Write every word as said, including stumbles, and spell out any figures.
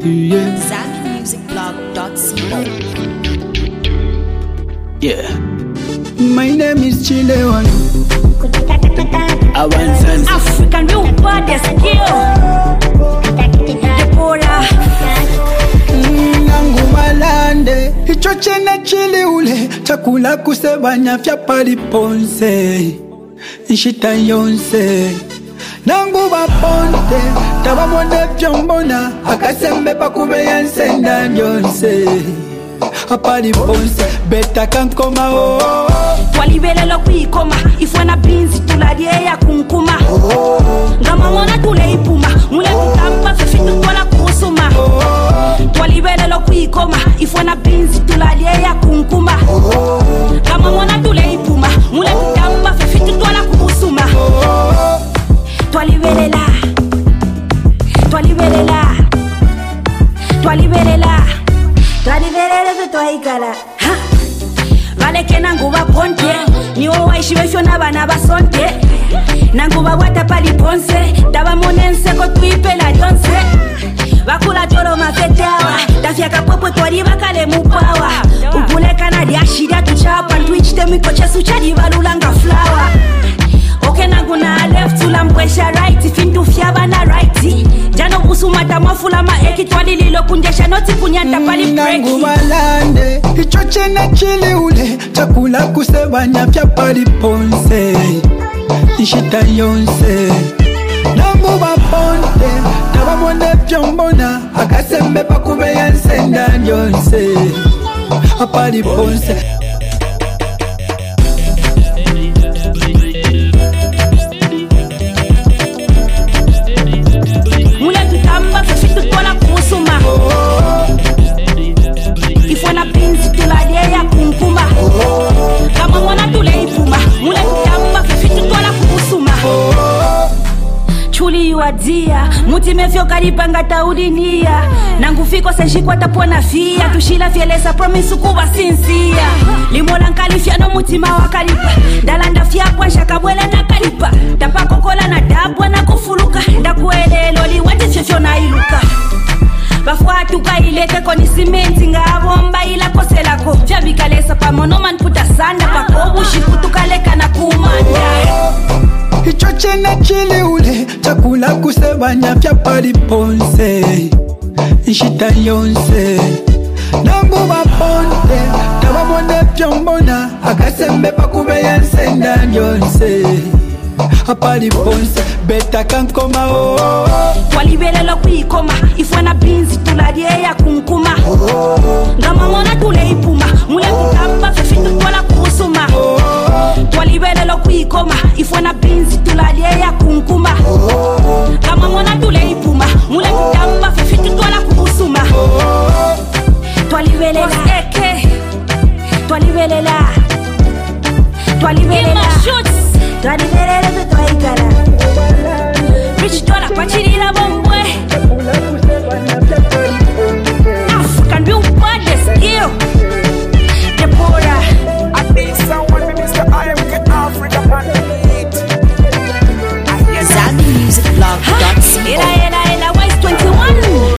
Yeah. Zami Music Blog dot co. Yeah. My name is Chilewan. Avanzan African new body skill. Deborah Nangu malande ichoche na chile ule chakula kusebanya vya paliponse Nshita yonse Nangu baponte Taba mwone vyombona Akasembe pakube yanse na yonse Apaliponse Beta kankoma oh Walibele lo kuikoma Ifwana binzi tulalie ya kunkuma Ngama mwana tule ipuma Mule kutamba fifitu kwa kusuma Walibele lo kuikoma Ifwana binzi tulalie ya kunkuma Ngama mwana tule ipuma Mule kutamba fifitu kwa kusuma Twalibelela Twalibelela Twalibelela Twalibelela Twaikala Ha Valeke nanguba ponte Niwo waishi wefyo nabana basonte Nanguba wata paliponse Daba monense kotwipe la jonse Bakula tolo mafetawa Tafyaka popo twari bakale mupawa Upuleka na diashida tuchapa Ntuichite mikoche suchadi balulanga flower Oke nangu na left ula mpwesha right Fintu fyaba na right Jano kusumata mafula maeki Twali lilo kunjesha noti kunyanta pali break Nangu malande ichoche na chile ule chakula kusebanya vya paliponse Nshita yonse Nangu baponte Taba mwone vyombona Akasembe pakube yanse ndan yonse Apaliponse Mule tutamba fifitu tola kusuma Ifwana pinzi tulalie ya kunkuma Kama mwana tule ipuma Mule tutamba fifitu tola kusuma Chuli yuadia Muti mefyo karipanga taudinia Nangufiko senshikwa tapona fia Tushila fielesa promisu kuwa sinsia Limola nkalifia no mutima wakalipa Dalanda fiapwa shakabwele na kalipa Tapako kola na dabwa na kufuluka Ndakuele loli wati fefyo na iluka Bafuatuka ilete koni simenti nga bomba ila kose lako Fyabikalesa pamonoman puta sanda Pakobu shikutuka leka na kumanda Ichoche na chile ule chakula kusebanya vya paliponse Nshita yonse Nangu baponte Taba mwone vyombona Akasembe pakube yanse ndan yonse Apaliponse Beta kankoma oh Walibele lo kuikoma Ifwana binzi tulalie ya kunkuma Ngama mwana tule ipuma Mule kutamba fifitu tola kusuma Walibele lo kuikoma Ifwana binzi tulalie ya kunkuma Ngama mwana tule ipuma Mule kutamba fifitu tola kusuma Twalibelela Twalibelela Twalibelela Twalibelela Twaikala Rich dollar pachirila bomba